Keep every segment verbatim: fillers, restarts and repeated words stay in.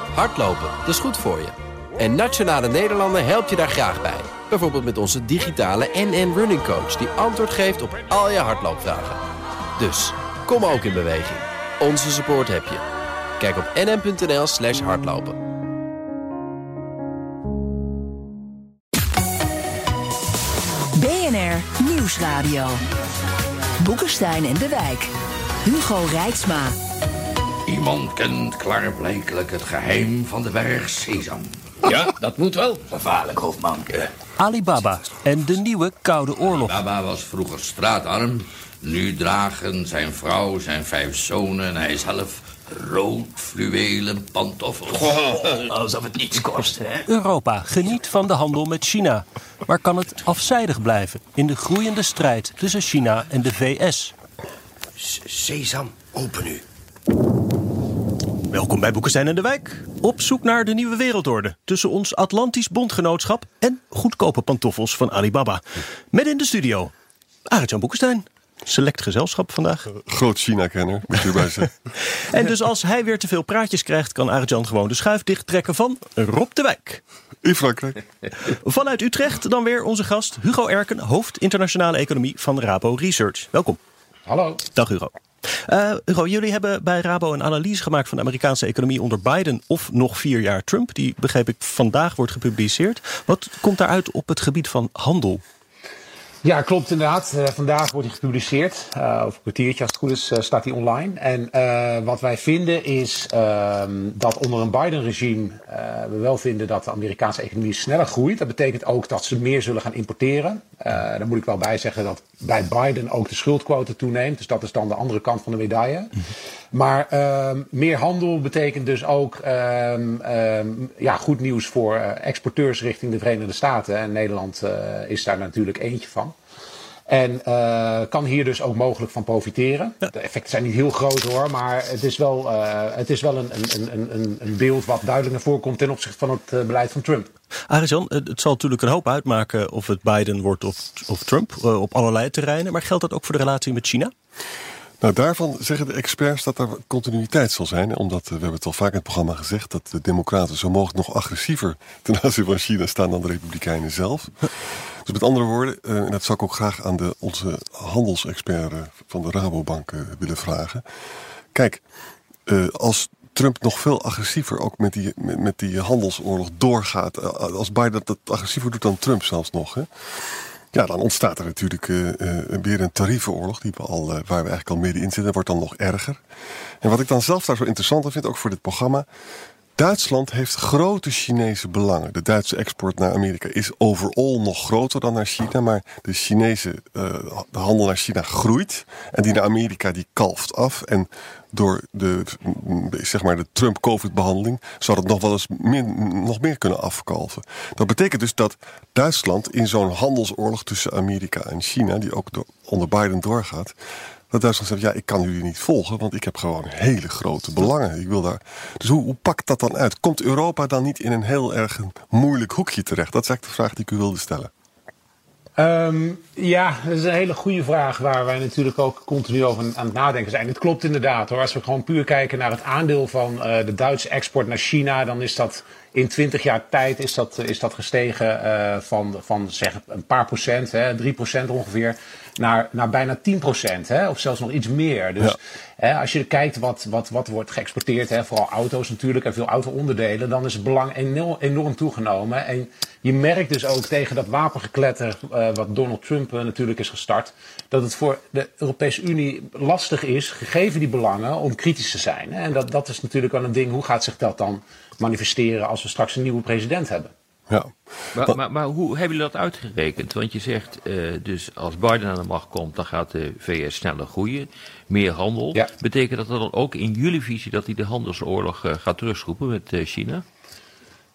Hardlopen, dat is goed voor je. En Nationale Nederlanden helpt je daar graag bij. Bijvoorbeeld met onze digitale N N Running Coach... die antwoord geeft op al je hardloopvragen. Dus, kom ook in beweging. Onze support heb je. Kijk op nn.nl slash hardlopen. B N R Nieuwsradio. Boekenstein en de Wijk. Hugo Reitsma. Iemand kent klaarblijkelijk het geheim van de berg Sesam. Ja, dat moet wel. Gevaarlijk, hoofdman. Alibaba en de nieuwe Koude Oorlog. Alibaba was vroeger straatarm. Nu dragen zijn vrouw, zijn vijf zonen en hij zelf rood fluwelen pantoffels. Oh, alsof het niets kost, hè? Europa geniet van de handel met China. Maar kan het afzijdig blijven in de groeiende strijd tussen China en de V S? Sesam, open nu. Welkom bij Boekenstein en de Wijk. Op zoek naar de nieuwe wereldorde tussen ons Atlantisch Bondgenootschap en goedkope pantoffels van Alibaba. Met in de studio Arend-Jan Boekenstein. Select gezelschap vandaag. Groot China-kenner, moet je erbij zeggen. En dus als hij weer te veel praatjes krijgt, kan Arend-Jan gewoon de schuif dichttrekken van Rob de Wijk. In Frankrijk. Vanuit Utrecht dan weer onze gast Hugo Erken, hoofd internationale economie van Rabo Research. Welkom. Hallo. Dag Hugo. Uh, Hugo, jullie hebben bij Rabo een analyse gemaakt van de Amerikaanse economie onder Biden of nog vier jaar Trump. Die, begreep ik, vandaag wordt gepubliceerd. Wat komt daaruit op het gebied van handel? Ja, klopt inderdaad. Uh, vandaag wordt hij gepubliceerd. Uh, over een kwartiertje, als het goed is, uh, staat hij online. En uh, wat wij vinden is uh, dat onder een Biden-regime uh, we wel vinden dat de Amerikaanse economie sneller groeit. Dat betekent ook dat ze meer zullen gaan importeren. Uh, daar moet ik wel bij zeggen dat bij Biden ook de schuldquote toeneemt. Dus dat is dan de andere kant van de medaille. Mm-hmm. Maar uh, meer handel betekent dus ook uh, uh, ja, goed nieuws voor uh, exporteurs richting de Verenigde Staten. En Nederland uh, is daar natuurlijk eentje van. En uh, kan hier dus ook mogelijk van profiteren. Ja. De effecten zijn niet heel groot hoor, maar het is wel, uh, het is wel een, een, een, een beeld wat duidelijk naar voren komt ten opzichte van het uh, beleid van Trump. Arend-Jan, het zal natuurlijk een hoop uitmaken of het Biden wordt of, of Trump uh, op allerlei terreinen. Maar geldt dat ook voor de relatie met China? Nou, daarvan zeggen de experts dat er continuïteit zal zijn. Omdat, we hebben het al vaak in het programma gezegd, dat de democraten zo mogelijk nog agressiever ten aanzien van China staan dan de republikeinen zelf. Dus met andere woorden, en dat zou ik ook graag aan de, onze handelsexpert van de Rabobank willen vragen. Kijk, als Trump nog veel agressiever ook met die, met, met die handelsoorlog doorgaat, als Biden dat agressiever doet dan Trump zelfs nog, hè, ja, dan ontstaat er natuurlijk uh, uh, weer een tariefenoorlog die we al, uh, waar we eigenlijk al midden in zitten. Dat wordt dan nog erger. En wat ik dan zelf daar zo interessant vind, ook voor dit programma, Duitsland heeft grote Chinese belangen. De Duitse export naar Amerika is overal nog groter dan naar China. Maar de Chinese uh, de handel naar China groeit. En die naar Amerika die kalft af. En door de, zeg maar de Trump-COVID-behandeling zou dat nog wel eens meer, nog meer kunnen afkalven. Dat betekent dus dat Duitsland in zo'n handelsoorlog tussen Amerika en China, die ook door, onder Biden doorgaat, dat Duitsland zegt, ja, ik kan jullie niet volgen, want ik heb gewoon hele grote belangen. Ik wil daar. Dus hoe, hoe pakt dat dan uit? Komt Europa dan niet in een heel erg een moeilijk hoekje terecht? Dat is eigenlijk de vraag die ik u wilde stellen. Um, ja, dat is een hele goede vraag waar wij natuurlijk ook continu over aan het nadenken zijn. Het klopt inderdaad hoor. Als we gewoon puur kijken naar het aandeel van uh, de Duitse export naar China, dan is dat in twintig jaar tijd is dat, is dat gestegen uh, van, van zeg een paar procent, hè, drie procent ongeveer, naar, naar bijna tien procent, hè, of zelfs nog iets meer. Dus ja. hè, als je kijkt wat, wat, wat wordt geëxporteerd, hè, vooral auto's natuurlijk en veel auto-onderdelen, dan is het belang enorm, enorm toegenomen. En je merkt dus ook tegen dat wapengekletter uh, wat Donald Trump uh, natuurlijk is gestart, dat het voor de Europese Unie lastig is, gegeven die belangen, om kritisch te zijn. Hè. En dat, dat is natuurlijk wel een ding, hoe gaat zich dat dan manifesteren als we straks een nieuwe president hebben? Ja. Maar, maar, maar hoe hebben jullie dat uitgerekend? Want je zegt, uh, dus als Biden aan de macht komt, dan gaat de V S sneller groeien, meer handel. Ja. Betekent dat dan ook in jullie visie dat hij de handelsoorlog uh, gaat terugschroepen met uh, China?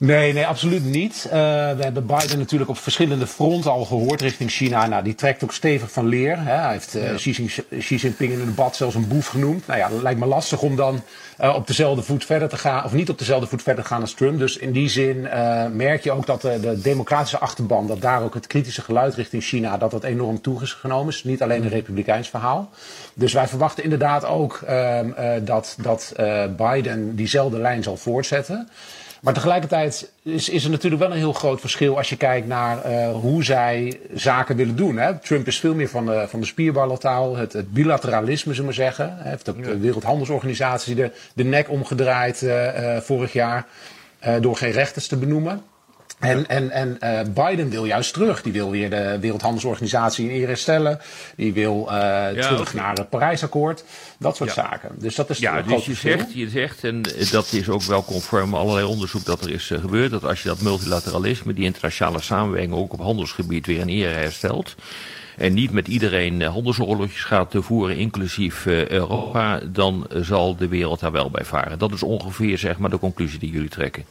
Nee, nee, absoluut niet. Uh, we hebben Biden natuurlijk op verschillende fronten al gehoord richting China. Nou, die trekt ook stevig van leer. Hè. Hij heeft uh, ja. Xi, Xi Jinping in een debat zelfs een boef genoemd. Nou ja, dat lijkt me lastig om dan uh, op dezelfde voet verder te gaan, of niet op dezelfde voet verder te gaan als Trump. Dus in die zin uh, merk je ook dat de, de democratische achterban, dat daar ook het kritische geluid richting China, dat dat enorm toegenomen is. Niet alleen een republikeins verhaal. Dus wij verwachten inderdaad ook uh, uh, dat, dat uh, Biden diezelfde lijn zal voortzetten. Maar tegelijkertijd is, is er natuurlijk wel een heel groot verschil als je kijkt naar uh, hoe zij zaken willen doen. Hè. Trump is veel meer van de, van de spierballentaal, het, het bilateralisme, zullen we zeggen. Hij heeft ook de Wereldhandelsorganisatie de, de nek omgedraaid uh, uh, vorig jaar uh, door geen rechters te benoemen. En, en, en uh, Biden wil juist terug. Die wil weer de Wereldhandelsorganisatie in ere herstellen. Die wil uh, ja, terug okay. naar het Parijsakkoord. Dat soort ja. zaken. Dus dat is ja, een dus je zegt, je zegt, en dat is ook wel conform allerlei onderzoek dat er is uh, gebeurd, dat als je dat multilateralisme, die internationale samenwerking ook op handelsgebied weer in ere herstelt, en niet met iedereen uh, handelsoorlogjes gaat uh, voeren, inclusief uh, Europa, dan uh, zal de wereld daar wel bij varen. Dat is ongeveer, zeg maar, de conclusie die jullie trekken.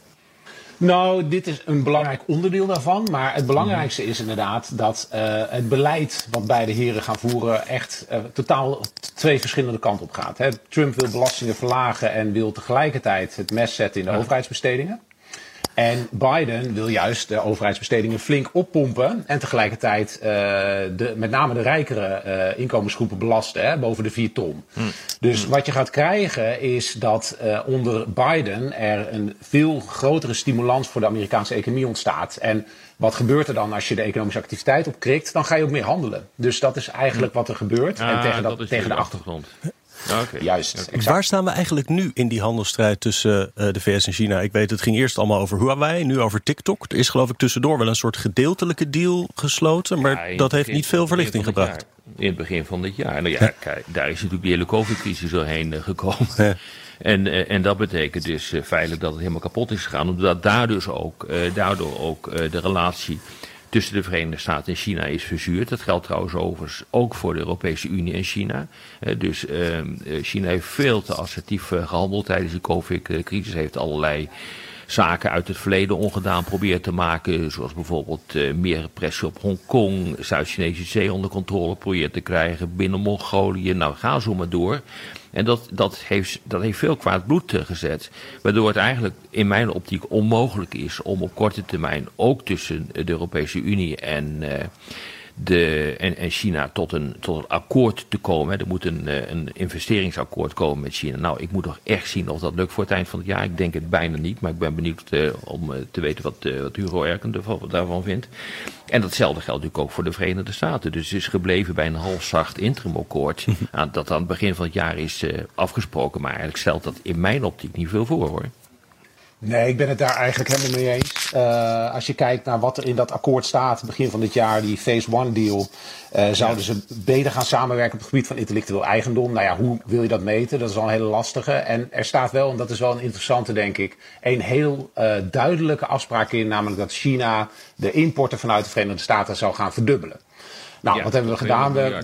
Nou, dit is een belangrijk onderdeel daarvan. Maar het belangrijkste is inderdaad dat uh, het beleid wat beide heren gaan voeren echt uh, totaal twee verschillende kanten op gaat. Hè. Trump wil belastingen verlagen en wil tegelijkertijd het mes zetten in de ja. overheidsbestedingen. En Biden wil juist de overheidsbestedingen flink oppompen en tegelijkertijd uh, de, met name de rijkere uh, inkomensgroepen belasten, hè, boven de vier ton. Hmm. Dus hmm. wat je gaat krijgen is dat uh, onder Biden er een veel grotere stimulans voor de Amerikaanse economie ontstaat. En wat gebeurt er dan als je de economische activiteit opkrikt? Dan ga je ook meer handelen. Dus dat is eigenlijk hmm. wat er gebeurt. Ah, en tegen, dat, dat tegen de achtergrond. Okay. Juist. Okay. Waar staan we eigenlijk nu in die handelsstrijd tussen uh, de V S en China? Ik weet, het ging eerst allemaal over Huawei, nu over TikTok. Er is geloof ik tussendoor wel een soort gedeeltelijke deal gesloten, maar ja, dat heeft niet veel verlichting gebracht. Jaar, in het begin van dit jaar. Nou ja, kijk, daar is natuurlijk die hele COVID-crisis doorheen uh, gekomen. Ja. En, uh, en dat betekent dus uh, feitelijk dat het helemaal kapot is gegaan. Omdat daar dus ook, uh, daardoor ook uh, de relatie tussen de Verenigde Staten en China is verzuurd. Dat geldt trouwens overigens ook voor de Europese Unie en China. Uh, dus uh, China heeft veel te assertief uh, gehandeld tijdens de COVID-crisis. Heeft allerlei zaken uit het verleden ongedaan proberen te maken. Zoals bijvoorbeeld uh, meer repressie op Hongkong. Zuid-Chinese Zee onder controle proberen te krijgen. Binnen Mongolië. Nou, ga zo maar door. En dat, dat, heeft, dat heeft veel kwaad bloed uh, gezet. Waardoor het eigenlijk in mijn optiek onmogelijk is om op korte termijn ook tussen de Europese Unie en, uh, de, en, en China tot een, tot een akkoord te komen. Er moet een, een investeringsakkoord komen met China. Nou, ik moet nog echt zien of dat lukt voor het eind van het jaar. Ik denk het bijna niet, maar ik ben benieuwd uh, om uh, te weten wat, uh, wat Hugo Erken daarvan vindt. En datzelfde geldt natuurlijk ook voor de Verenigde Staten. Dus het is gebleven bij een halfzacht interimakkoord aan, dat aan het begin van het jaar is uh, afgesproken. Maar eigenlijk stelt dat in mijn optiek niet veel voor, hoor. Nee, ik ben het daar eigenlijk helemaal mee eens. Uh, als je kijkt naar wat er in dat akkoord staat, begin van dit jaar, die Phase One deal, uh, zouden ze beter gaan samenwerken op het gebied van intellectueel eigendom. Nou ja, hoe wil je dat meten? Dat is wel een hele lastige. En er staat wel, en dat is wel een interessante, denk ik, een heel uh, duidelijke afspraak in, namelijk dat China de importen vanuit de Verenigde Staten zou gaan verdubbelen. Nou, ja, wat hebben we gedaan? We,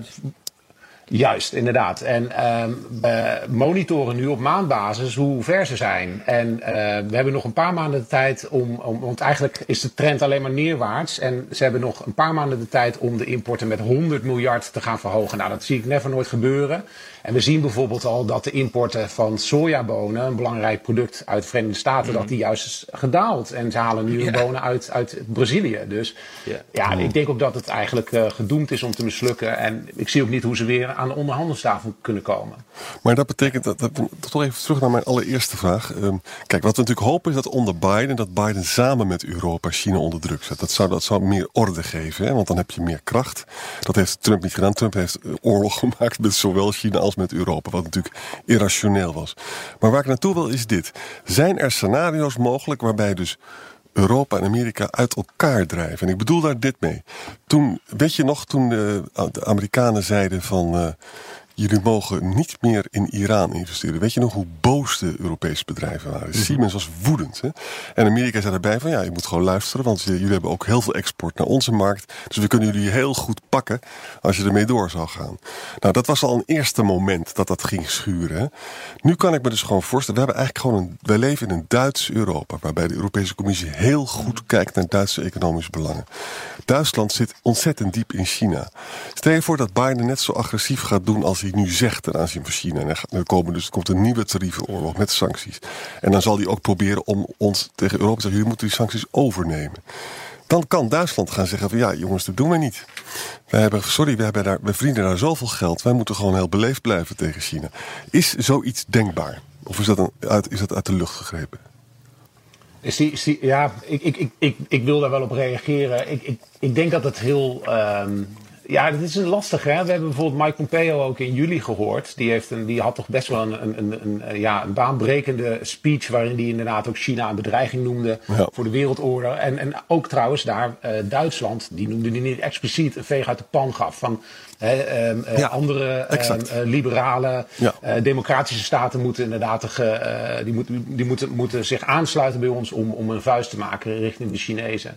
Juist, inderdaad. En uh, we monitoren nu op maandbasis hoe ver ze zijn. En uh, we hebben nog een paar maanden de tijd om, om... Want eigenlijk is de trend alleen maar neerwaarts. En ze hebben nog een paar maanden de tijd om de importen met honderd miljard te gaan verhogen. Nou, dat zie ik never nooit gebeuren. En we zien bijvoorbeeld al dat de importen van sojabonen, een belangrijk product uit de Verenigde Staten, mm-hmm. dat die juist is gedaald. En ze halen nu ja. bonen uit, uit Brazilië. Dus ja, ja ik denk ook dat het eigenlijk uh, gedoemd is om te mislukken. En ik zie ook niet hoe ze weer aan de onderhandelstafel kunnen komen. Maar dat betekent, dat, dat, toch even terug naar mijn allereerste vraag. Um, kijk, wat we natuurlijk hopen is dat onder Biden, dat Biden samen met Europa China onder druk zet. Dat zou, dat zou meer orde geven, hè? Want dan heb je meer kracht. Dat heeft Trump niet gedaan. Trump heeft uh, oorlog gemaakt met zowel China als met Europa, wat natuurlijk irrationeel was. Maar waar ik naartoe wil is dit. Zijn er scenario's mogelijk waarbij dus Europa en Amerika uit elkaar drijven? En ik bedoel daar dit mee. Toen, weet je nog, toen de, de Amerikanen zeiden van, uh, jullie mogen niet meer in Iran investeren. Weet je nog hoe boos de Europese bedrijven waren? Mm-hmm. Siemens was woedend. Hè? En Amerika zei erbij van ja, je moet gewoon luisteren, want jullie hebben ook heel veel export naar onze markt. Dus we kunnen jullie heel goed pakken als je ermee door zou gaan. Nou, dat was al een eerste moment dat dat ging schuren. Hè? Nu kan ik me dus gewoon voorstellen, we hebben eigenlijk gewoon een, wij leven in een Duits Europa, waarbij de Europese Commissie heel goed kijkt naar Duitse economische belangen. Duitsland zit ontzettend diep in China. Stel je voor dat Biden net zo agressief gaat doen als hij nu zegt ten aanzien van China. En er, komen dus, er komt een nieuwe tariefenoorlog met sancties. En dan zal hij ook proberen om ons tegen Europa te zeggen, jullie moeten die sancties overnemen. Dan kan Duitsland gaan zeggen van ja, jongens, dat doen we niet. Wij hebben, sorry, we, hebben daar, we verdienen daar zoveel geld. Wij moeten gewoon heel beleefd blijven tegen China. Is zoiets denkbaar? Of is dat, een, uit, is dat uit de lucht gegrepen? Is die, is die, ja, ik, ik, ik, ik, ik wil daar wel op reageren. Ik, ik, ik denk dat het heel... Um, ja, dat is een lastig, hè. We hebben bijvoorbeeld Mike Pompeo ook in juli gehoord. Die, heeft een, die had toch best wel een, een, een, een, ja, een baanbrekende speech waarin hij inderdaad ook China een bedreiging noemde ja. voor de wereldorde. En, en ook trouwens daar uh, Duitsland, die noemde die niet expliciet een veeg uit de pan gaf van... He, um, ja, andere um, uh, liberale, ja. uh, democratische staten moeten inderdaad uh, die moeten, die moeten, moeten zich aansluiten bij ons om, om een vuist te maken richting de Chinezen.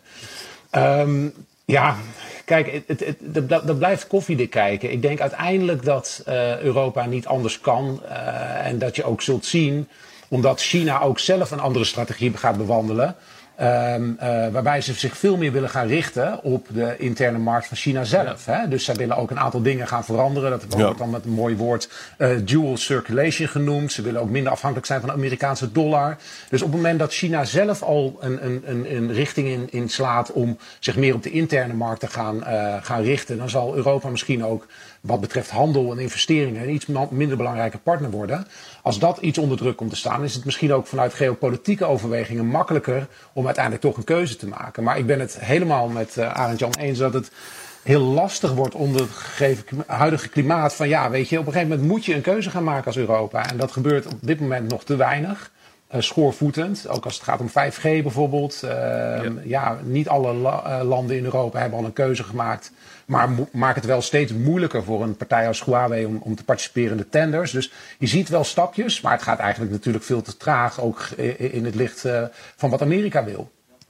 Um, ja, kijk, het, het, het, dat blijft koffiedik kijken. Ik denk uiteindelijk dat uh, Europa niet anders kan uh, en dat je ook zult zien, omdat China ook zelf een andere strategie gaat bewandelen. Um, uh, waarbij ze zich veel meer willen gaan richten op de interne markt van China zelf. Hè? Dus zij willen ook een aantal dingen gaan veranderen. Dat wordt ja. dan met een mooi woord uh, dual circulation genoemd. Ze willen ook minder afhankelijk zijn van de Amerikaanse dollar. Dus op het moment dat China zelf al een, een, een, een richting in, in slaat om zich meer op de interne markt te gaan, uh, gaan richten, dan zal Europa misschien ook wat betreft handel en investeringen een iets minder belangrijke partner worden. Als dat iets onder druk komt te staan, is het misschien ook vanuit geopolitieke overwegingen makkelijker om uiteindelijk toch een keuze te maken. Maar ik ben het helemaal met uh, Arend Jan eens dat het heel lastig wordt onder het gegeven huidige klimaat van ja, weet je, op een gegeven moment moet je een keuze gaan maken als Europa. En dat gebeurt op dit moment nog te weinig. Uh, schoorvoetend, ook als het gaat om vijf G bijvoorbeeld. Uh, ja. ja, niet alle la- uh, landen in Europa hebben al een keuze gemaakt. Maar mo- maakt het wel steeds moeilijker voor een partij als Huawei om, om te participeren in de tenders. Dus je ziet wel stapjes, maar het gaat eigenlijk natuurlijk veel te traag. Ook in het licht uh, van wat Amerika wil.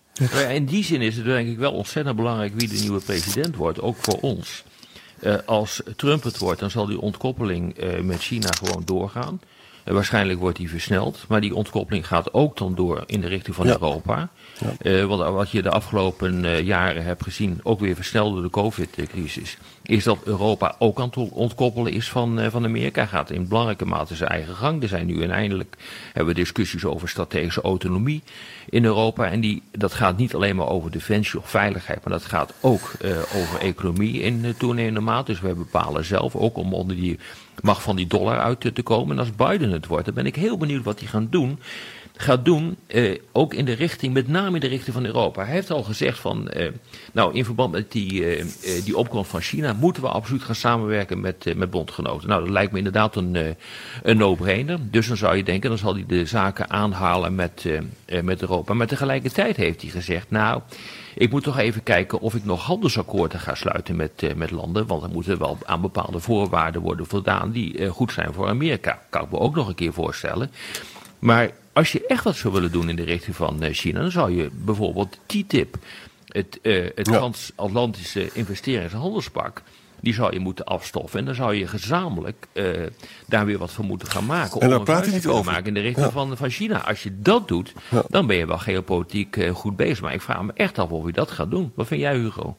In die zin is het denk ik wel ontzettend belangrijk wie de nieuwe president wordt, ook voor ons. Uh, als Trump het wordt, dan zal die ontkoppeling uh, met China gewoon doorgaan. Uh, waarschijnlijk wordt die versneld, maar die ontkoppeling gaat ook dan door in de richting van ja. Europa. Ja. Uh, want wat je de afgelopen uh, jaren hebt gezien, ook weer versneld door de COVID-crisis, is dat Europa ook aan het ontkoppelen is van, uh, van Amerika. Gaat in belangrijke mate zijn eigen gang. Er zijn nu uiteindelijk hebben we discussies over strategische autonomie in Europa. En die, dat gaat niet alleen maar over defensie of veiligheid, maar dat gaat ook uh, over economie in uh, toenemende mate. Dus we bepalen zelf ook om onder die macht van die dollar uit te, te komen. En als Biden het wordt, dan ben ik heel benieuwd wat hij gaat doen. gaat doen, uh, ook in de richting, met name in de richting van Europa. Hij heeft al gezegd van, uh, nou in verband met die, uh, uh, die opkomst van China moeten we absoluut gaan samenwerken met, uh, met bondgenoten. Nou, dat lijkt me inderdaad een, uh, een no-brainer. Dus dan zou je denken, dan zal hij de zaken aanhalen met, uh, uh, met Europa. Maar tegelijkertijd heeft hij gezegd, nou, ik moet toch even kijken of ik nog handelsakkoorden ga sluiten met, uh, met landen. Want er moeten wel aan bepaalde voorwaarden worden voldaan die uh, goed zijn voor Amerika. Kan ik me ook nog een keer voorstellen. Maar als je echt wat zou willen doen in de richting van uh, China, dan zou je bijvoorbeeld T T I P, het, uh, het ja. Transatlantische Investerings- en Handelspak, die zou je moeten afstoffen. En dan zou je gezamenlijk uh, daar weer wat van moeten gaan maken. En om daar praat je niet over. Maken in de richting ja. van, van China. Als je dat doet, ja. dan ben je wel geopolitiek uh, goed bezig. Maar ik vraag me echt af of je dat gaat doen. Wat vind jij, Hugo?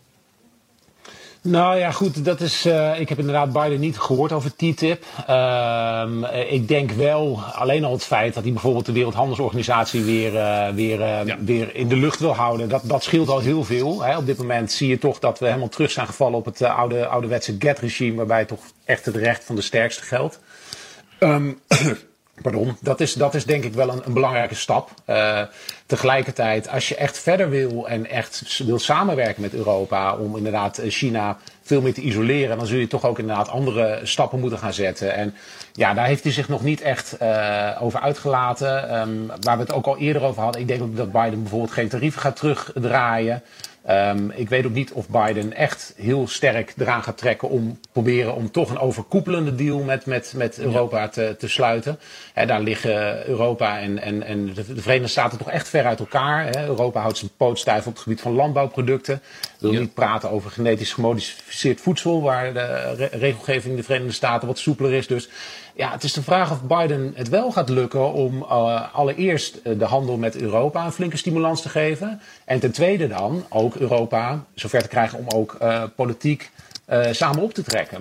Nou ja, goed, dat is, uh, ik heb inderdaad Biden niet gehoord over T T I P. Uh, ik denk wel, alleen al het feit dat hij bijvoorbeeld de Wereldhandelsorganisatie weer, uh, weer, uh, ja. weer in de lucht wil houden, dat, dat scheelt al heel veel. Hè. Op dit moment zie je toch dat we helemaal terug zijn gevallen op het uh, oude, ouderwetse GATT-regime, waarbij toch echt het recht van de sterkste geldt. Um, Pardon, dat is, dat is denk ik wel een, een belangrijke stap. Uh, tegelijkertijd, als je echt verder wil en echt wil samenwerken met Europa om inderdaad China veel meer te isoleren, dan zul je toch ook inderdaad andere stappen moeten gaan zetten. En ja, daar heeft hij zich nog niet echt uh, over uitgelaten. Um, waar we het ook al eerder over hadden, ik denk ook dat Biden bijvoorbeeld geen tarieven gaat terugdraaien. Um, ik weet ook niet of Biden echt heel sterk eraan gaat trekken om proberen om toch een overkoepelende deal met, met, met Europa ja. te, te sluiten. He, daar liggen Europa en, en, en de Verenigde Staten toch echt ver uit elkaar. He, Europa houdt zijn poot stijf op het gebied van landbouwproducten. Wil ja. niet praten over genetisch gemodificeerd voedsel, waar de re- regelgeving in de Verenigde Staten wat soepeler is. Dus ja, het is de vraag of Biden het wel gaat lukken om uh, allereerst uh, de handel met Europa een flinke stimulans te geven. En ten tweede dan ook Europa zover te krijgen om ook uh, politiek uh, samen op te trekken.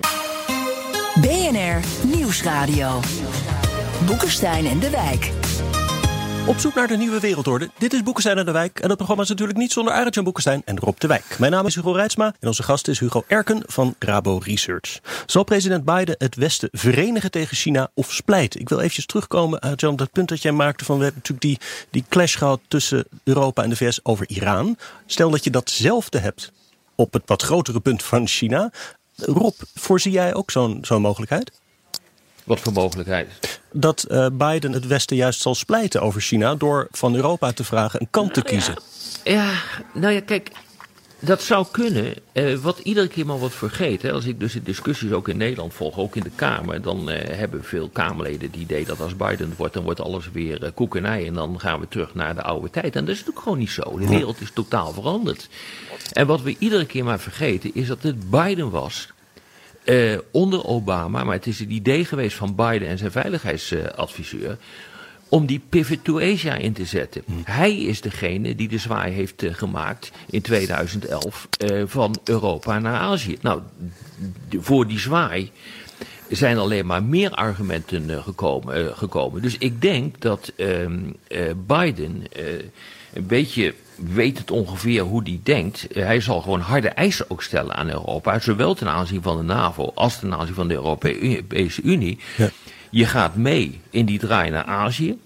B N R Nieuwsradio. Boekenstein en de Wijk. Op zoek naar de nieuwe wereldorde. Dit is Boekenstein en de Wijk. En dat programma is natuurlijk niet zonder Arend-Jan Boekenstein en Rob de Wijk. Mijn naam is Hugo Reitsma en onze gast is Hugo Erken van Rabo Research. Zal president Biden het Westen verenigen tegen China of splijten? Ik wil eventjes terugkomen, Arend-Jan, op dat punt dat jij maakte van we hebben natuurlijk die, die clash gehad tussen Europa en de V S over Iran. Stel dat je datzelfde hebt op het wat grotere punt van China. Rob, voorzie jij ook zo'n, zo'n mogelijkheid? Wat voor mogelijkheid? Dat uh, Biden het Westen juist zal splijten over China door van Europa te vragen een kant te nou kiezen. Ja, ja, nou ja, kijk, dat zou kunnen. Uh, wat iedere keer maar wordt vergeten. Als ik dus de discussies ook in Nederland volg, ook in de Kamer, dan uh, hebben veel Kamerleden het idee dat als Biden het wordt, dan wordt alles weer uh, koekenij en dan gaan we terug naar de oude tijd. En dat is natuurlijk gewoon niet zo. De wereld is totaal veranderd. En wat we iedere keer maar vergeten is dat het Biden was. Uh, onder Obama, maar het is het idee geweest van Biden en zijn veiligheidsadviseur uh, om die pivot to Asia in te zetten. Hmm. Hij is degene die de zwaai heeft uh, gemaakt in tweeduizend elf uh, van Europa naar Azië. Nou, d- voor die zwaai zijn alleen maar meer argumenten uh, gekomen, uh, gekomen. Dus ik denk dat uh, uh, Biden uh, een beetje weet het ongeveer hoe die denkt. Uh, hij zal gewoon harde eisen ook stellen aan Europa. Zowel ten aanzien van de NAVO als ten aanzien van de Europese Unie. Ja. Je gaat mee in die draai naar Azië.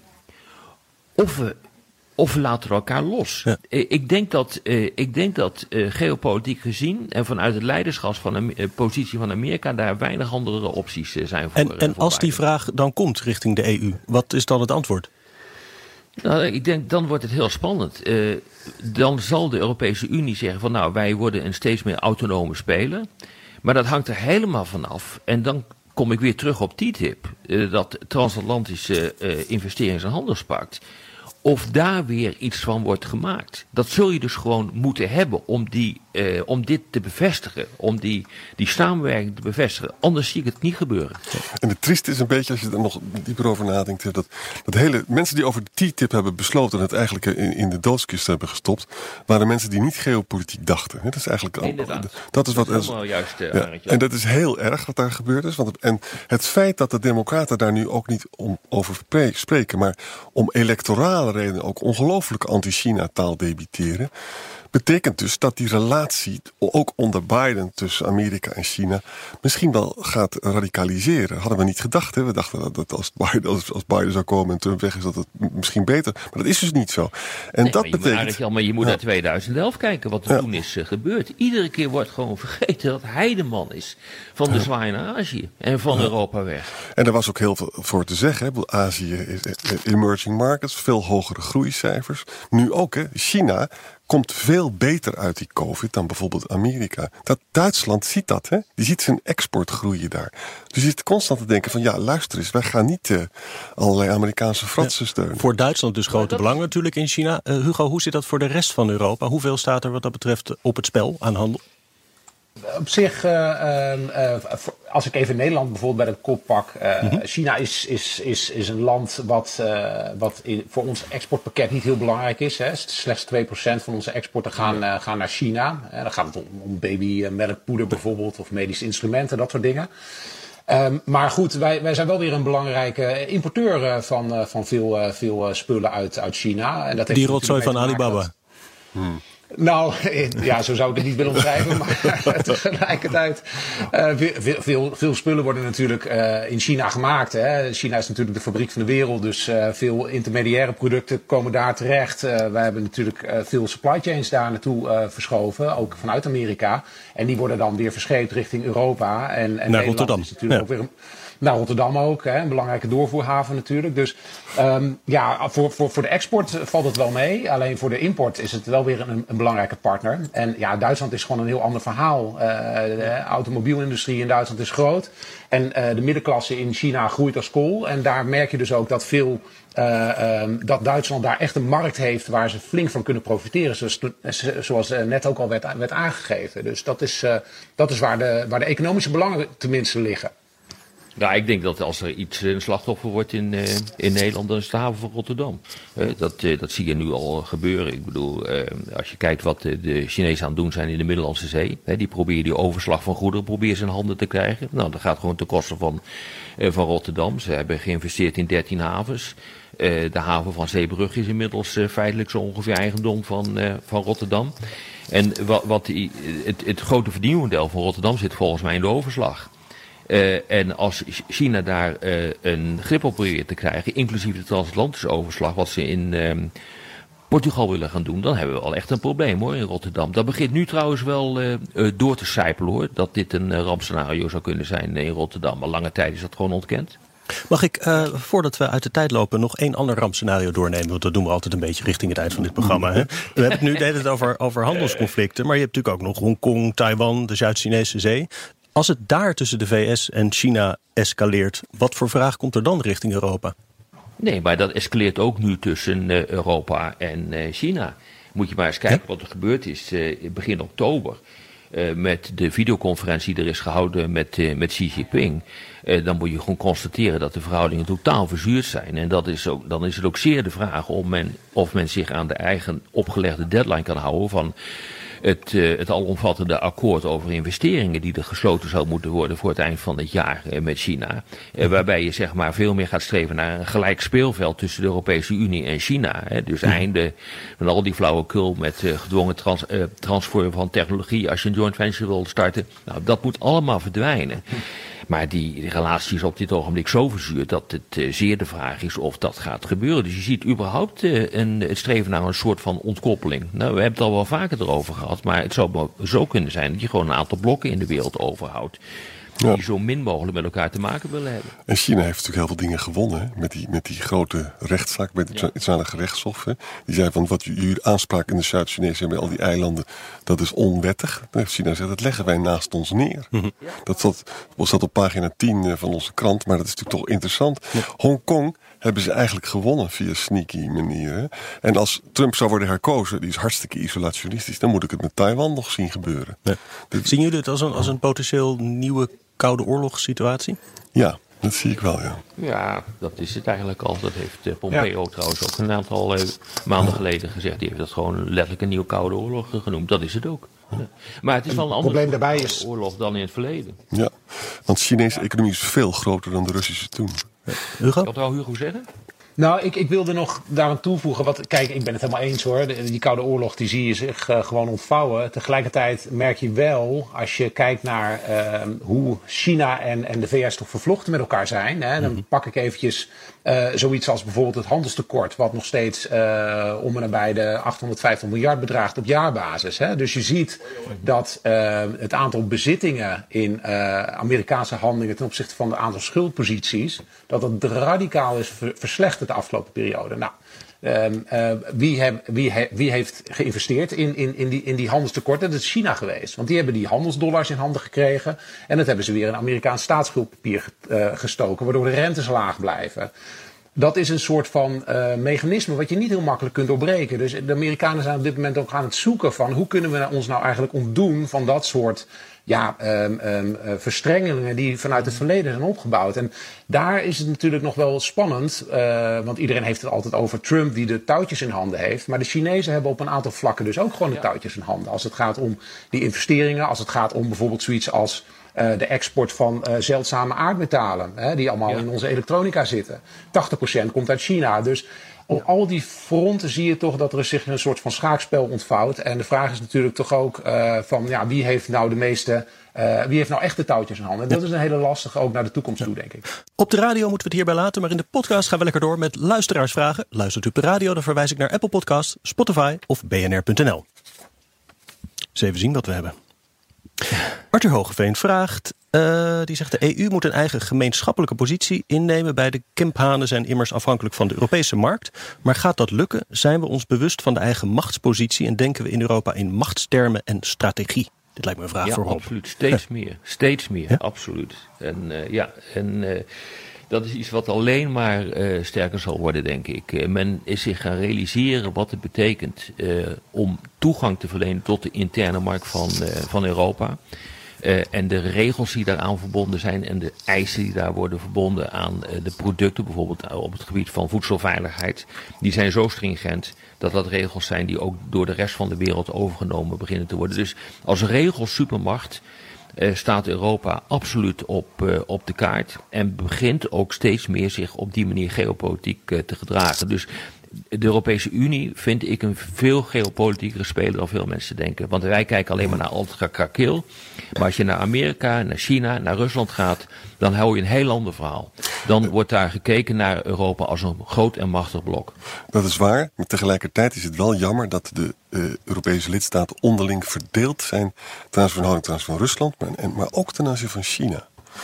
Of we, of we laten elkaar los. Ja. Uh, ik denk dat, uh, ik denk dat uh, geopolitiek gezien en vanuit het leiderschap van de uh, positie van Amerika daar weinig andere opties uh, zijn voor. En, uh, en voor als Biden. die vraag dan komt richting de E U, wat is dan het antwoord? Nou, ik denk, dan wordt het heel spannend. Uh, dan zal de Europese Unie zeggen van nou, wij worden een steeds meer autonome speler. Maar dat hangt er helemaal vanaf. En dan kom ik weer terug op T T I P, uh, dat transatlantische uh, investerings- en handelspact. Of daar weer iets van wordt gemaakt. Dat zul je dus gewoon moeten hebben om, die, uh, om dit te bevestigen. Om die, die samenwerking te bevestigen. Anders zie ik het niet gebeuren. En het trieste is een beetje, als je er nog dieper over nadenkt, dat, dat hele mensen die over de T T I P hebben besloten en het eigenlijk in, in de doodskist hebben gestopt, waren mensen die niet geopolitiek dachten. Dat is eigenlijk Inderdaad. Dat is wat. Dat is helemaal juist, uh, ja, en dat is heel erg wat daar gebeurd is. Want, en het feit dat de Democraten daar nu ook niet om over spreken, maar om electorale redenen ook ongelooflijk anti-China taal debiteren, betekent dus dat die relatie ook onder Biden tussen Amerika en China misschien wel gaat radicaliseren. Hadden we niet gedacht. Hè? We dachten dat als Biden, als, als Biden zou komen en Trump weg is, dat het misschien beter. Maar dat is dus niet zo. En nee, dat maar je betekent. Moet maar je moet ja. naar tweeduizend elf kijken wat er ja. toen is uh, gebeurd. Iedere keer wordt gewoon vergeten dat hij de man is van de ja. zwaai naar Azië en van ja. Europa weg. En er was ook heel veel voor te zeggen. Hè? Azië is emerging markets, veel hogere groeicijfers. Nu ook, hè? China komt veel beter uit die COVID dan bijvoorbeeld Amerika. Dat Duitsland ziet dat, hè? Die ziet zijn export groeien daar. Dus je zit constant te denken van ja, luister eens, wij gaan niet uh, allerlei Amerikaanse fratsen ja, steunen. Voor Duitsland dus grote belang is... natuurlijk in China. Uh, Hugo, hoe zit dat voor de rest van Europa? Hoeveel staat er wat dat betreft op het spel aan handel? Op zich, uh, uh, als ik even Nederland bijvoorbeeld bij de kop pak. Uh, mm-hmm. China is, is, is, is een land wat, uh, wat in, voor ons exportpakket niet heel belangrijk is. Hè. Slechts twee procent van onze exporten gaan, uh, gaan naar China. Uh, dan gaat het om, om babymelkpoeder bijvoorbeeld of medische instrumenten, dat soort dingen. Um, maar goed, wij, wij zijn wel weer een belangrijke importeur uh, van, uh, van veel, uh, veel uh, spullen uit, uit China. En dat heeft die rotzooi van Alibaba. Dat... Hmm. Nou, ja, zo zou ik het niet willen omschrijven, maar tegelijkertijd, uh, veel, veel, veel spullen worden natuurlijk uh, in China gemaakt. Hè. China is natuurlijk de fabriek van de wereld, dus uh, veel intermediaire producten komen daar terecht. Uh, wij hebben natuurlijk uh, veel supply chains daar naartoe uh, verschoven, ook vanuit Amerika. En die worden dan weer verscheept richting Europa. En, en naar Rotterdam. Is natuurlijk ja. ook weer een, Nou, Rotterdam ook, hè, een belangrijke doorvoerhaven natuurlijk. Dus um, ja, voor, voor, voor de export valt het wel mee. Alleen voor de import is het wel weer een, een belangrijke partner. En ja, Duitsland is gewoon een heel ander verhaal. Uh, de automobielindustrie in Duitsland is groot. En uh, de middenklasse in China groeit als kool. En daar merk je dus ook dat veel... Uh, um, dat Duitsland daar echt een markt heeft waar ze flink van kunnen profiteren. Zoals, zoals uh, net ook al werd, werd aangegeven. Dus dat is, uh, dat is waar, de, waar de economische belangen tenminste liggen. Ja, ik denk dat als er iets een slachtoffer wordt in, uh, in Nederland, dan is het de haven van Rotterdam. Uh, dat, uh, dat zie je nu al gebeuren. Ik bedoel, uh, als je kijkt wat uh, de Chinezen aan het doen zijn in de Middellandse Zee. Hè, die proberen die overslag van goederen proberen ze in handen te krijgen. Nou, dat gaat gewoon ten koste van, uh, van Rotterdam. Ze hebben geïnvesteerd in dertien havens. Uh, de haven van Zeebrug is inmiddels uh, feitelijk zo ongeveer eigendom van, uh, van Rotterdam. En wat, wat die, het, het grote verdienmodel van Rotterdam zit volgens mij in de overslag. Uh, en als China daar uh, een grip op probeert te krijgen, inclusief de transatlantische overslag, wat ze in uh, Portugal willen gaan doen, dan hebben we al echt een probleem hoor in Rotterdam. Dat begint nu trouwens wel uh, uh, door te sijpelen hoor, dat dit een uh, rampscenario zou kunnen zijn in Rotterdam. Maar lange tijd is dat gewoon ontkend. Mag ik, uh, voordat we uit de tijd lopen, nog één ander rampscenario doornemen? Want dat doen we altijd een beetje richting het eind van dit programma. Hè? We hebben het nu de hele tijd over, over handelsconflicten, maar je hebt natuurlijk ook nog Hongkong, Taiwan, de Zuid-Chinese Zee. Als het daar tussen de V S en China escaleert, wat voor vraag komt er dan richting Europa? Nee, maar dat escaleert ook nu tussen uh, Europa en uh, China. Moet je maar eens kijken ja? wat er gebeurd is uh, begin oktober. Uh, met de videoconferentie die er is gehouden met, uh, met Xi Jinping. Uh, dan moet je gewoon constateren dat de verhoudingen totaal verzuurd zijn. En dat is ook, dan is het ook zeer de vraag of men, of men zich aan de eigen opgelegde deadline kan houden van het, uh, het alomvattende akkoord over investeringen die er gesloten zou moeten worden voor het eind van het jaar uh, met China. Uh, waarbij je zeg maar veel meer gaat streven naar een gelijk speelveld tussen de Europese Unie en China. Hè. Dus einde van al die flauwekul met uh, gedwongen trans, uh, transfer van technologie als je een joint venture wil starten. Nou, dat moet allemaal verdwijnen. Maar die, die relatie is op dit ogenblik zo verzuurd dat het uh, zeer de vraag is of dat gaat gebeuren. Dus je ziet überhaupt uh, een, het streven naar een soort van ontkoppeling. Nou, we hebben het al wel vaker erover gehad, maar het zou zo kunnen zijn dat je gewoon een aantal blokken in de wereld overhoudt. Die ja. zo min mogelijk met elkaar te maken willen hebben. En China heeft natuurlijk heel veel dingen gewonnen. Hè? Met, die, met die grote rechtszaak bij het ja. internationale gerechtshof. Hè? Die zei van wat jullie aanspraak in de Zuid-Chinese hebben, al die eilanden, dat is onwettig. China zegt, dat leggen wij naast ons neer. Mm-hmm. Ja. Dat zat, zat op pagina tien van onze krant, maar dat is natuurlijk toch interessant. Ja. Hongkong hebben ze eigenlijk gewonnen via sneaky manieren. En als Trump zou worden herkozen, die is hartstikke isolationistisch, dan moet ik het met Taiwan nog zien gebeuren. Ja. Dit... Zien jullie het als een, als een potentieel nieuwe Koude Oorlogssituatie? Ja, dat zie ik wel, ja. Ja, dat is het eigenlijk al. Dat heeft uh, Pompeo ja. trouwens ook een aantal uh, maanden geleden gezegd. Die heeft dat gewoon letterlijk een nieuwe Koude Oorlog genoemd. Dat is het ook. Ja. Maar het is wel een ander probleem daarbij is oorlog dan in het verleden. Ja, want de Chinese economie is veel groter dan de Russische toen. Ja. Hugo? Wat wou Hugo zeggen? Nou, ik, ik wilde nog daaraan toevoegen. Wat, kijk, ik ben het helemaal eens hoor. Die, die Koude Oorlog die zie je zich uh, gewoon ontvouwen. Tegelijkertijd merk je wel, als je kijkt naar uh, hoe China en, en de V S toch vervlochten met elkaar zijn. Hè, dan pak ik eventjes uh, zoiets als bijvoorbeeld het handelstekort. Wat nog steeds uh, om en nabij de achthonderdvijftig miljard bedraagt op jaarbasis. Hè. Dus je ziet dat uh, het aantal bezittingen in uh, Amerikaanse handelingen ten opzichte van het aantal schuldposities, dat het radicaal is ver- verslechterd de afgelopen periode. Nou, um, uh, wie, heb, wie, he, wie heeft geïnvesteerd in, in, in, die, in die handelstekorten? Dat is China geweest. Want die hebben die handelsdollars in handen gekregen. En dat hebben ze weer in Amerikaans staatsschuldpapier uh, gestoken, waardoor de rentes laag blijven. Dat is een soort van uh, mechanisme wat je niet heel makkelijk kunt doorbreken. Dus de Amerikanen zijn op dit moment ook aan het zoeken van hoe kunnen we ons nou eigenlijk ontdoen van dat soort ja, um, um, uh, verstrengelingen die vanuit het verleden zijn opgebouwd. En daar is het natuurlijk nog wel spannend, uh, want iedereen heeft het altijd over Trump die de touwtjes in handen heeft. Maar de Chinezen hebben op een aantal vlakken dus ook gewoon de touwtjes in handen. Als het gaat om die investeringen, als het gaat om bijvoorbeeld zoiets als Uh, de export van uh, zeldzame aardmetalen, hè, die allemaal ja. in onze elektronica zitten. tachtig procent komt uit China. Dus op al die fronten zie je toch dat er zich een soort van schaakspel ontvouwt. En de vraag is natuurlijk toch ook uh, van ja, wie heeft nou de meeste, uh, wie heeft nou echt de touwtjes in handen? En dat is een hele lastige ook naar de toekomst toe, denk ik. Op de radio moeten we het hierbij laten, maar in de podcast gaan we lekker door met luisteraarsvragen. Luistert u op de radio, dan verwijs ik naar Apple Podcasts, Spotify of b n r punt n l. Eens even zien wat we hebben. Arthur Hogeveen vraagt, Uh, die zegt de E U moet een eigen gemeenschappelijke positie innemen. Beide kimphanen zijn immers afhankelijk van de Europese markt. Maar gaat dat lukken? Zijn we ons bewust van de eigen machtspositie en denken we in Europa in machtstermen en strategie? Dit lijkt me een vraag ja, voor Rob. Absoluut. Steeds ja. meer. Steeds meer, ja? Absoluut. En uh, ja, en uh, dat is iets wat alleen maar uh, sterker zal worden, denk ik. Uh, men is zich gaan realiseren wat het betekent uh, om toegang te verlenen tot de interne markt van, uh, van Europa. Uh, en de regels die daaraan verbonden zijn en de eisen die daar worden verbonden aan uh, de producten, bijvoorbeeld uh, op het gebied van voedselveiligheid, die zijn zo stringent dat dat regels zijn die ook door de rest van de wereld overgenomen beginnen te worden. Dus als regelsupermacht uh, staat Europa absoluut op, uh, op de kaart en begint ook steeds meer zich op die manier geopolitiek uh, te gedragen. Dus de Europese Unie vind ik een veel geopolitiekere speler dan veel mensen denken. Want wij kijken alleen maar naar ultra-krakeel. Maar als je naar Amerika, naar China, naar Rusland gaat, dan hou je een heel ander verhaal. Dan wordt daar gekeken naar Europa als een groot en machtig blok. Dat is waar, maar tegelijkertijd is het wel jammer dat de uh, Europese lidstaten onderling verdeeld zijn ten aanzien van, ten aanzien van Rusland, maar, en, maar ook ten aanzien van China.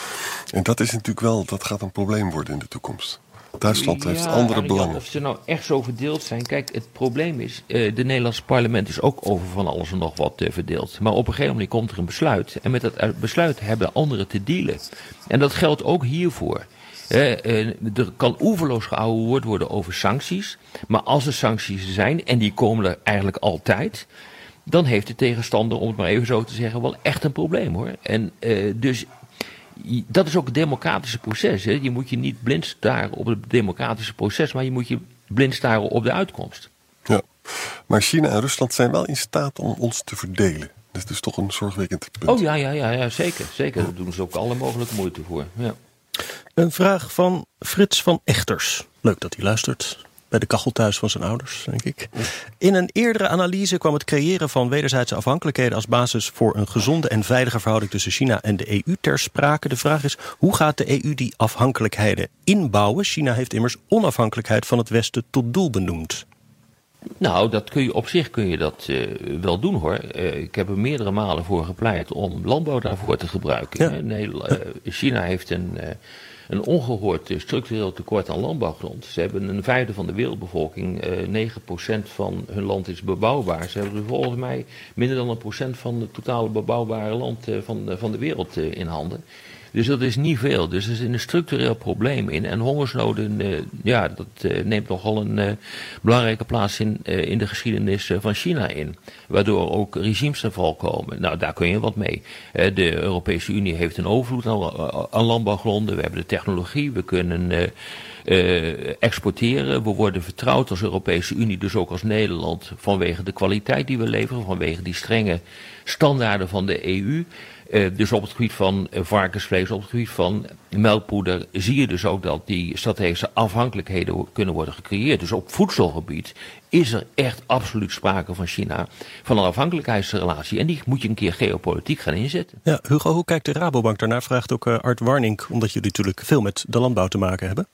En dat is natuurlijk wel, dat gaat een probleem worden in de toekomst. Duitsland heeft ja, andere belangen. Of ze nou echt zo verdeeld zijn. Kijk, het probleem is, uh, de Nederlandse parlement is ook over van alles en nog wat uh, verdeeld. Maar op een gegeven moment komt er een besluit. En met dat besluit hebben anderen te dealen. En dat geldt ook hiervoor. Uh, uh, er kan oeverloos geouwehoerd worden over sancties. Maar als er sancties zijn, en die komen er eigenlijk altijd, dan heeft de tegenstander, om het maar even zo te zeggen, wel echt een probleem hoor. En uh, dus dat is ook het democratische proces. Hè. Je moet je niet blind staren op het democratische proces, maar je moet je blind staren op de uitkomst. Ja, maar China en Rusland zijn wel in staat om ons te verdelen. Dat is dus toch een zorgwekkend punt. Oh ja, ja, ja, ja zeker. zeker. Daar doen ze ook alle mogelijke moeite voor. Ja. Een vraag van Frits van Echters. Leuk dat hij luistert. Bij de kachel thuis van zijn ouders, denk ik. In een eerdere analyse kwam het creëren van wederzijdse afhankelijkheden als basis voor een gezonde en veilige verhouding tussen China en de E U ter sprake. De vraag is, hoe gaat de E U die afhankelijkheden inbouwen? China heeft immers onafhankelijkheid van het Westen tot doel benoemd. Nou, dat kun je, op zich kun je dat uh, wel doen hoor. Uh, ik heb er meerdere malen voor gepleit om landbouw daarvoor te gebruiken. Ja. Nee, uh, China heeft een... Uh, Een ongehoord structureel tekort aan landbouwgrond. Ze hebben een vijfde van de wereldbevolking, eh, negen procent van hun land is bebouwbaar. Ze hebben volgens mij minder dan een procent van het totale bebouwbare land eh, van, van de wereld eh, in handen. Dus dat is niet veel. Dus er zit een structureel probleem in. En hongersnoden, uh, ja, dat uh, neemt nogal een uh, belangrijke plaats in, uh, in de geschiedenis uh, van China in. Waardoor ook regimes ten val komen. Nou, daar kun je wat mee. Uh, de Europese Unie heeft een overvloed aan, aan landbouwgronden. We hebben de technologie. We kunnen uh, uh, exporteren. We worden vertrouwd als Europese Unie, dus ook als Nederland, vanwege de kwaliteit die we leveren. Vanwege die strenge standaarden van de E U. Uh, dus op het gebied van uh, varkensvlees, op het gebied van melkpoeder, zie je dus ook dat die strategische afhankelijkheden kunnen worden gecreëerd. Dus op voedselgebied is er echt absoluut sprake van China, van een afhankelijkheidsrelatie. En die moet je een keer geopolitiek gaan inzetten. Ja, Hugo, hoe kijkt de Rabobank daarnaar? Vraagt ook uh, Art Warnink, omdat jullie natuurlijk veel met de landbouw te maken hebben.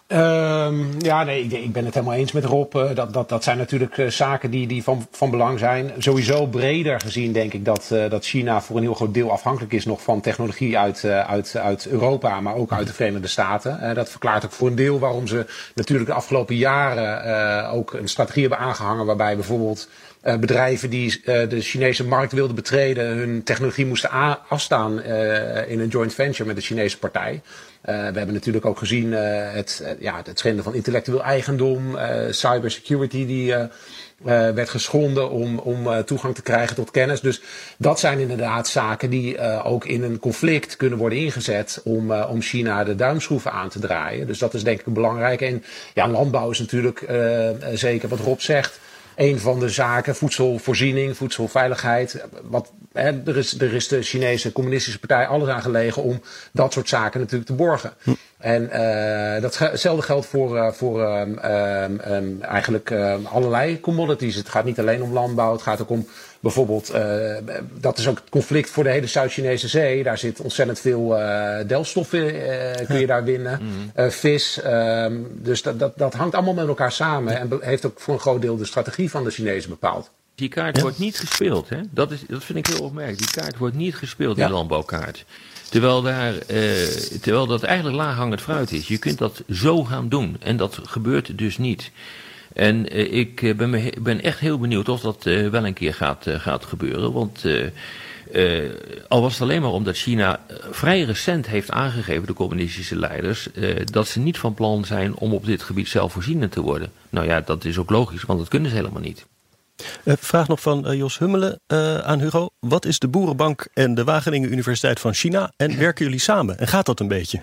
Um, ja, nee, ik, ik ben het helemaal eens met Rob. Uh, dat, dat, dat zijn natuurlijk uh, zaken die, die van, van belang zijn. Sowieso breder gezien denk ik dat, uh, dat China voor een heel groot deel afhankelijk is nog van technologie uit, uh, uit, uit Europa, maar ook uit de Verenigde Staten. Uh, dat verklaart ook voor een deel waarom ze natuurlijk de afgelopen jaren uh, ook een strategie hebben aangehangen waarbij bijvoorbeeld Uh, bedrijven die uh, de Chinese markt wilden betreden hun technologie moesten a- afstaan uh, in een joint venture met de Chinese partij. Uh, we hebben natuurlijk ook gezien uh, het, uh, ja, het schenden van intellectueel eigendom, uh, cybersecurity die uh, uh, werd geschonden om, om uh, toegang te krijgen tot kennis. Dus dat zijn inderdaad zaken die uh, ook in een conflict kunnen worden ingezet om, uh, om China de duimschroeven aan te draaien. Dus dat is denk ik belangrijk. En ja, landbouw is natuurlijk uh, zeker wat Rob zegt. Een van de zaken, voedselvoorziening, voedselveiligheid. Wat, hè, er, is, er is de Chinese communistische partij alles aan gelegen om dat soort zaken natuurlijk te borgen. Hm. En uh, datzelfde geldt voor, uh, voor um, um, um, eigenlijk uh, allerlei commodities. Het gaat niet alleen om landbouw, het gaat ook om bijvoorbeeld, uh, dat is ook het conflict voor de hele Zuid-Chinese zee. Daar zit ontzettend veel uh, delfstoffen, uh, kun je daar winnen. Mm-hmm. Uh, vis, um, dus dat, dat, dat hangt allemaal met elkaar samen. En be- heeft ook voor een groot deel de strategie van de Chinezen bepaald. Die kaart ja. wordt niet gespeeld. Hè? Dat, is, dat vind ik heel opmerkelijk. Die kaart wordt niet gespeeld, die ja. landbouwkaart. Terwijl, daar, uh, terwijl dat eigenlijk laaghangend fruit is. Je kunt dat zo gaan doen. En dat gebeurt dus niet. En uh, ik uh, ben, me, ben echt heel benieuwd of dat uh, wel een keer gaat, uh, gaat gebeuren. Want uh, uh, al was het alleen maar omdat China uh, vrij recent heeft aangegeven, de communistische leiders, uh, dat ze niet van plan zijn om op dit gebied zelfvoorzienend te worden. Nou ja, dat is ook logisch, want dat kunnen ze helemaal niet. Uh, vraag nog van uh, Jos Hummelen uh, aan Hugo. Wat is de Boerenbank en de Wageningen Universiteit van China? En werken jullie samen? En gaat dat een beetje?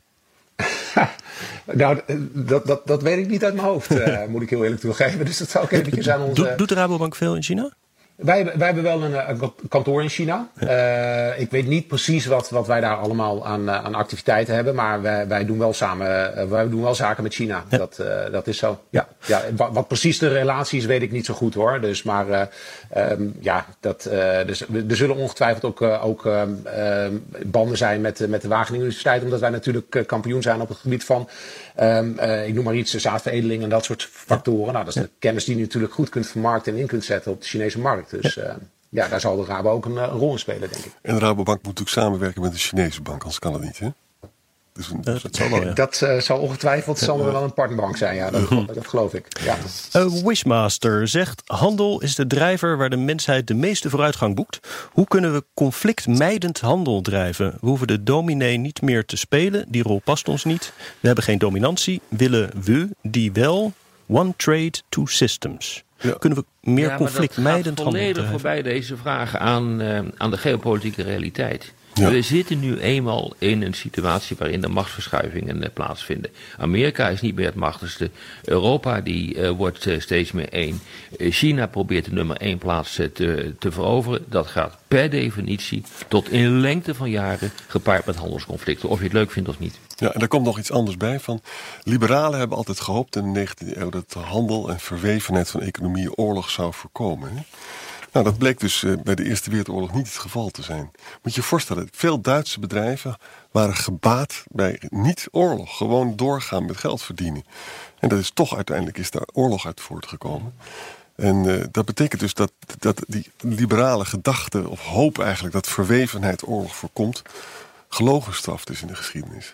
Nou, dat, dat, dat weet ik niet uit mijn hoofd, uh, moet ik heel eerlijk toegeven. Dus dat zou ik eventjes aan onze... Doet, doet de Rabobank veel in China? Wij, wij hebben wel een, een kantoor in China. Uh, ik weet niet precies wat, wat wij daar allemaal aan, aan activiteiten hebben. Maar wij, wij, doen wel samen, uh, wij doen wel zaken met China. Ja. Dat, uh, dat is zo. Ja. Ja, wat, wat precies de relatie is, weet ik niet zo goed hoor. Dus, maar uh, um, ja, dat, uh, dus, er zullen ongetwijfeld ook, uh, ook uh, uh, banden zijn met, met de Wageningen Universiteit. Omdat wij natuurlijk uh, kampioen zijn op het gebied van... Um, uh, ik noem maar iets, zaadveredeling en dat soort factoren. Nou, dat is de kennis die je natuurlijk goed kunt vermarkten en in kunt zetten op de Chinese markt. Dus uh, ja, daar zal de Rabo ook een, een rol in spelen, denk ik. En de Rabobank moet natuurlijk samenwerken met de Chinese bank, anders kan het niet, hè? Dus een, uh, dat zal wel, ja. Dat uh, zal ongetwijfeld zal er wel een partnerbank zijn, ja, dat, dat geloof ik. Ja. Uh, Wishmaster zegt, handel is de drijver waar de mensheid de meeste vooruitgang boekt. Hoe kunnen we conflictmijdend handel drijven? We hoeven de dominee niet meer te spelen, die rol past ons niet. We hebben geen dominantie, willen we die wel? One trade, two systems. Ja. Kunnen we meer ja, conflictmijdend handel drijven? Dat gaat volledig voorbij deze vragen aan, uh, aan de geopolitieke realiteit. Ja. We zitten nu eenmaal in een situatie waarin de machtsverschuivingen uh, plaatsvinden. Amerika is niet meer het machtigste. Europa die uh, wordt uh, steeds meer één. Uh, China probeert de nummer één plaats uh, te, te veroveren. Dat gaat per definitie tot in lengte van jaren gepaard met handelsconflicten. Of je het leuk vindt of niet. Ja, en daar komt nog iets anders bij. Van, liberalen hebben altijd gehoopt in de negentiende eeuw dat handel en verwevenheid van economie oorlog zou voorkomen. Hè? Nou, dat bleek dus uh, bij de Eerste Wereldoorlog niet het geval te zijn. Moet je je voorstellen, veel Duitse bedrijven waren gebaat bij niet-oorlog. Gewoon doorgaan met geld verdienen. En dat is toch uiteindelijk is daar oorlog uit voortgekomen. En uh, dat betekent dus dat, dat die liberale gedachte of hoop eigenlijk dat verwevenheid oorlog voorkomt, gelogen gestraft is in de geschiedenis.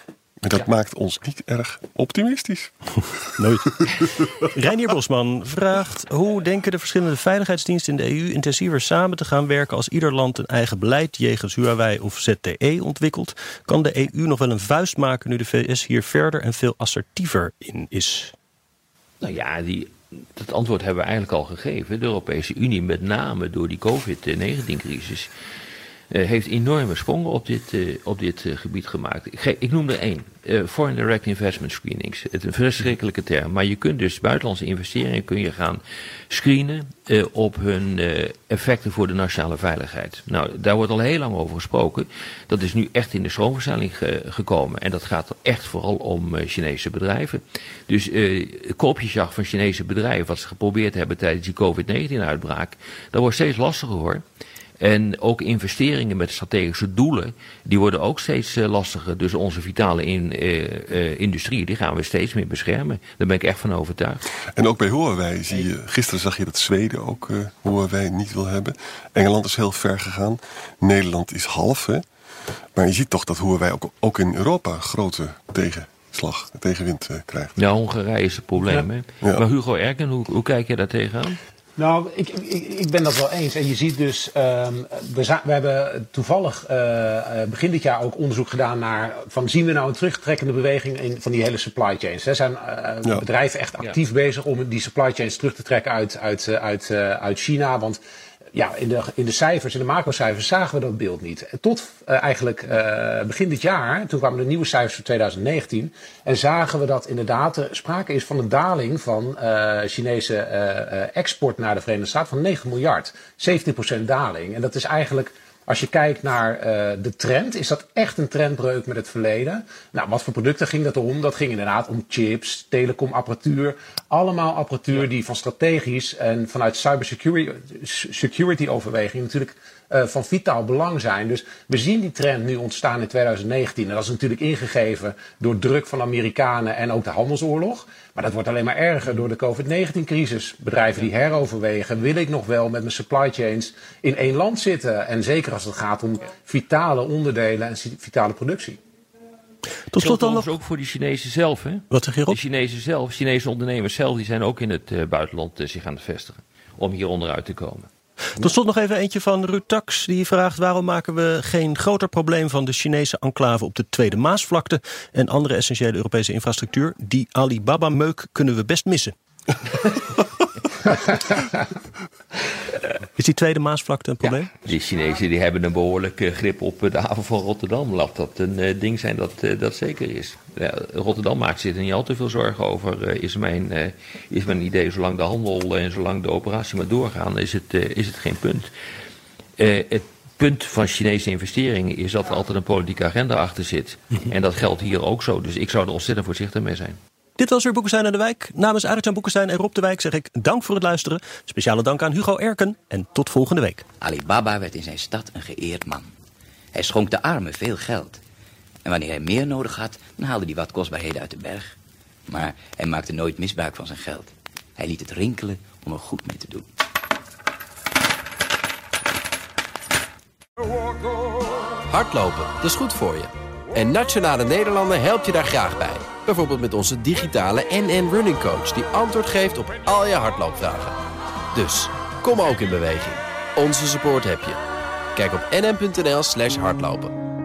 En dat ja. maakt ons niet erg optimistisch. Nooit. Reinier Bosman vraagt, hoe denken de verschillende veiligheidsdiensten in de E U intensiever samen te gaan werken als ieder land een eigen beleid jegens Huawei of Z T E ontwikkelt? Kan de E U nog wel een vuist maken nu de V S hier verder en veel assertiever in is? Nou ja, die, dat antwoord hebben we eigenlijk al gegeven. De Europese Unie, met name door die covid negentien crisis... Uh, heeft enorme sprongen op dit, uh, op dit uh, gebied gemaakt. Ik, ge- ik noem er één. Uh, Foreign Direct Investment Screenings. Het is een verschrikkelijke term. Maar je kunt dus buitenlandse investeringen kun je gaan screenen uh, op hun uh, effecten voor de nationale veiligheid. Nou, daar wordt al heel lang over gesproken. Dat is nu echt in de stroomversnelling ge- gekomen. En dat gaat echt vooral om uh, Chinese bedrijven. Dus uh, koopjesjacht van Chinese bedrijven, wat ze geprobeerd hebben tijdens die covid negentien uitbraak, dat wordt steeds lastiger hoor. En ook investeringen met strategische doelen, die worden ook steeds uh, lastiger. Dus onze vitale in, uh, uh, industrie, die gaan we steeds meer beschermen. Daar ben ik echt van overtuigd. En ook bij Huawei zie je, gisteren zag je dat Zweden ook uh, Huawei niet wil hebben. Engeland is heel ver gegaan. Nederland is half, hè. Maar je ziet toch dat Huawei ook, ook in Europa grote tegenslag, tegenwind uh, krijgt. Ja, Hongarije is het probleem, ja. Hè. Ja. Maar Hugo Erken, hoe, hoe kijk je daar tegenaan? Nou, ik, ik, ik ben dat wel eens. En je ziet dus, um, we, za- we hebben toevallig uh, begin dit jaar ook onderzoek gedaan naar, van zien we nou een terugtrekkende beweging in, van die hele supply chains. Er zijn uh, ja. bedrijven echt actief ja. bezig om die supply chains terug te trekken uit, uit, uit, uh, uit China. Want ja, in de, in de cijfers, in de macrocijfers zagen we dat beeld niet. Tot uh, eigenlijk uh, begin dit jaar, toen kwamen de nieuwe cijfers voor twintig negentien. En zagen we dat inderdaad er sprake is van een daling van uh, Chinese uh, uh, export naar de Verenigde Staten van negen miljard. zeventien procent daling. En dat is eigenlijk, als je kijkt naar uh, de trend, is dat echt een trendbreuk met het verleden. Nou, wat voor producten ging dat om? Dat ging inderdaad om chips, telecomapparatuur. Allemaal apparatuur die van strategisch en vanuit cybersecurity security overweging natuurlijk uh, van vitaal belang zijn. Dus we zien die trend nu ontstaan in twintig negentien. En dat is natuurlijk ingegeven door druk van de Amerikanen en ook de handelsoorlog. Maar dat wordt alleen maar erger door de covid negentien crisis. Bedrijven die heroverwegen, wil ik nog wel met mijn supply chains in één land zitten? En zeker als het gaat om vitale onderdelen en vitale productie. Tot slot dan nog ook voor die Chinezen zelf. Hè? Wat zeg je, Rob? De Chinezen zelf, Chinese ondernemers zelf, die zijn ook in het uh, buitenland uh, zich aan het vestigen. Om hier onderuit te komen. Tot slot nog even eentje van Ruud Tax. Die vraagt waarom maken we geen groter probleem van de Chinese enclave op de Tweede Maasvlakte en andere essentiële Europese infrastructuur. Die Alibaba-meuk kunnen we best missen. Is die Tweede Maasvlakte een probleem? Ja, die Chinezen die hebben een behoorlijke grip op de haven van Rotterdam. Laat dat een uh, ding zijn dat, uh, dat zeker is. Ja, Rotterdam maakt zich er niet al te veel zorgen over, uh, is, mijn, uh, is mijn idee. Zolang de handel en zolang de operatie maar doorgaan, is het, uh, is het geen punt. Uh, het punt van Chinese investeringen is dat er altijd een politieke agenda achter zit. En dat geldt hier ook zo. Dus ik zou er ontzettend voorzichtig mee zijn. Dit was weer Boekenstein en de Wijk. Namens Arjan Boekenstein en Rob de Wijk zeg ik dank voor het luisteren. Speciale dank aan Hugo Erken en tot volgende week. Alibaba werd in zijn stad een geëerd man. Hij schonk de armen veel geld. En wanneer hij meer nodig had, dan haalde hij wat kostbaarheden uit de berg. Maar hij maakte nooit misbruik van zijn geld. Hij liet het rinkelen om er goed mee te doen. Hardlopen, dat is goed voor je. En Nationale Nederlanden helpt je daar graag bij. Bijvoorbeeld met onze digitale N N Running Coach die antwoord geeft op al je hardloopvragen. Dus, kom ook in beweging. Onze support heb je. Kijk op nn punt n l slash hardlopen.